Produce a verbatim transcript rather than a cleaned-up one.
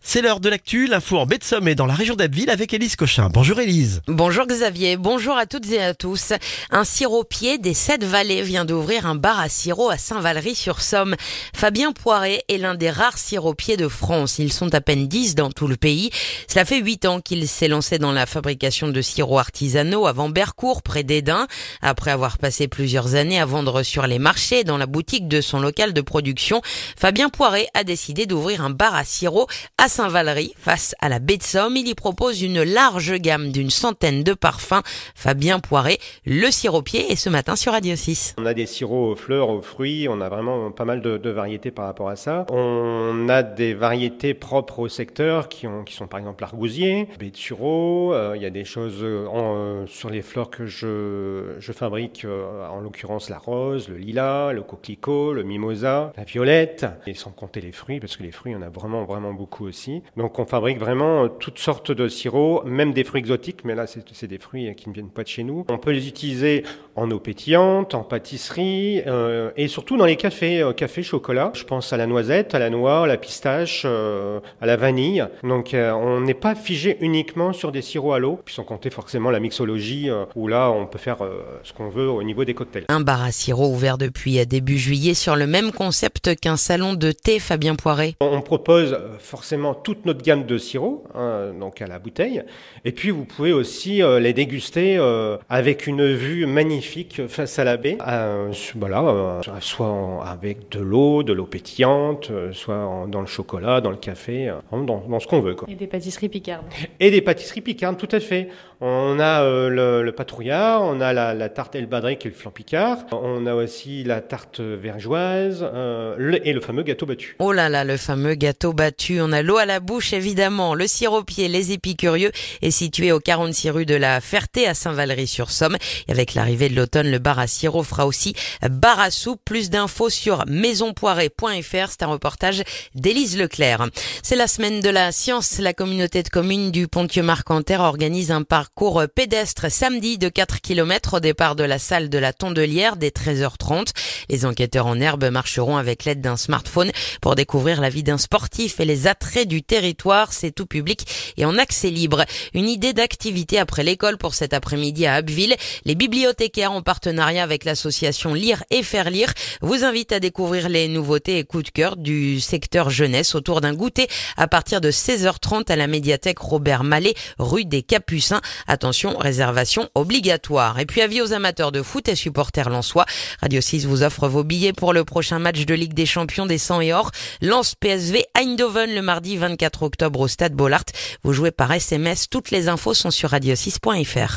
C'est l'heure de l'actu, l'info en baie de Somme et dans la région d'Abbeville avec Élise Cochin. Bonjour Élise. Bonjour Xavier, bonjour à toutes et à tous. Un siropier des Sept Vallées vient d'ouvrir un bar à sirop à Saint-Valery-sur-Somme. Fabien Poiret est l'un des rares siropiers de France. Ils sont à peine dix dans tout le pays. Cela fait huit ans qu'il s'est lancé dans la fabrication de sirops artisanaux à Vambercourt, près d'Edin. Après avoir passé plusieurs années à vendre sur les marchés dans la boutique de son local de production, Fabien Poiret a décidé d'ouvrir un bar à sirop à Saint-Valery, face à la baie de Somme. Il y propose une large gamme d'une centaine de parfums. Fabien Poiret, le siropier, est ce matin sur Radio six. On a des sirops aux fleurs, aux fruits, on a vraiment pas mal de, de variétés par rapport à ça. On a des variétés propres au secteur qui, ont, qui sont par exemple l'argousier, baie de sureau, euh, il y a des choses en, euh, sur les fleurs que je, je fabrique, euh, en l'occurrence la rose, le lilas, le coquelicot, le mimosa, la violette, et sans compter les fruits, parce que les fruits on a vraiment vraiment beaucoup aussi. Donc on fabrique vraiment toutes sortes de sirops, même des fruits exotiques, mais là c'est, c'est des fruits qui ne viennent pas de chez nous. On peut les utiliser en eau pétillante, en pâtisserie euh, et surtout dans les cafés, euh, café chocolat. Je pense à la noisette, à la noix, à la pistache, euh, à la vanille. Donc euh, on n'est pas figé uniquement sur des sirops à l'eau, puis sans compter forcément la mixologie euh, où là on peut faire euh, ce qu'on veut au niveau des cocktails. Un bar à sirop ouvert depuis début juillet sur le même concept qu'un salon de thé, Fabien Poiret. On propose forcément toute notre gamme de sirops, hein, donc à la bouteille. Et puis vous pouvez aussi euh, les déguster euh, avec une vue magnifique face à la baie. Euh, voilà, euh, soit en, avec de l'eau, de l'eau pétillante, euh, soit en, dans le chocolat, dans le café, euh, dans, dans ce qu'on veut, quoi. Et des pâtisseries picardes. Et des pâtisseries picardes, tout à fait. On a euh, le, le patrouillard, on a la, la tarte El Badré qui est le flan picard, on a aussi la tarte vergeoise euh, le, et le fameux gâteau battu. Oh là là, le fameux gâteau battu, on a l'eau à la bouche évidemment. Le siropier Les Épicurieux est situé au quarante-six rue de la Ferté à Saint-Valery-sur-Somme. Et avec l'arrivée de l'automne, le bar à sirop fera aussi bar à soupe. Plus d'infos sur maison poiret point f r. C'est un reportage d'Élise Leclerc. C'est la semaine de la science. La communauté de communes du Ponthieu-Marcanterre organise un parcours pédestre samedi de quatre kilomètres au départ de la salle de la Tondelière dès treize heures trente. Les enquêteurs en herbe marcheront avec l'aide d'un smartphone pour découvrir la vie d'un sportif et les attraits du territoire. C'est tout public et en accès libre. Une idée d'activité après l'école pour cet après-midi à Abbeville. Les bibliothécaires en partenariat avec l'association Lire et Faire Lire vous invitent à découvrir les nouveautés et coups de cœur du secteur jeunesse autour d'un goûter à partir de seize heures trente à la médiathèque Robert Mallet, rue des Capucins. Attention, réservation obligatoire. Et puis avis aux amateurs de foot et supporters lensois. Radio six vous offre vos billets pour le prochain match de Ligue des Champions des cent et or. Lens P S V Eindhoven le mardi vingt-quatre octobre au Stade Bollaert. Vous jouez par S M S. Toutes les infos sont sur radio six point f r.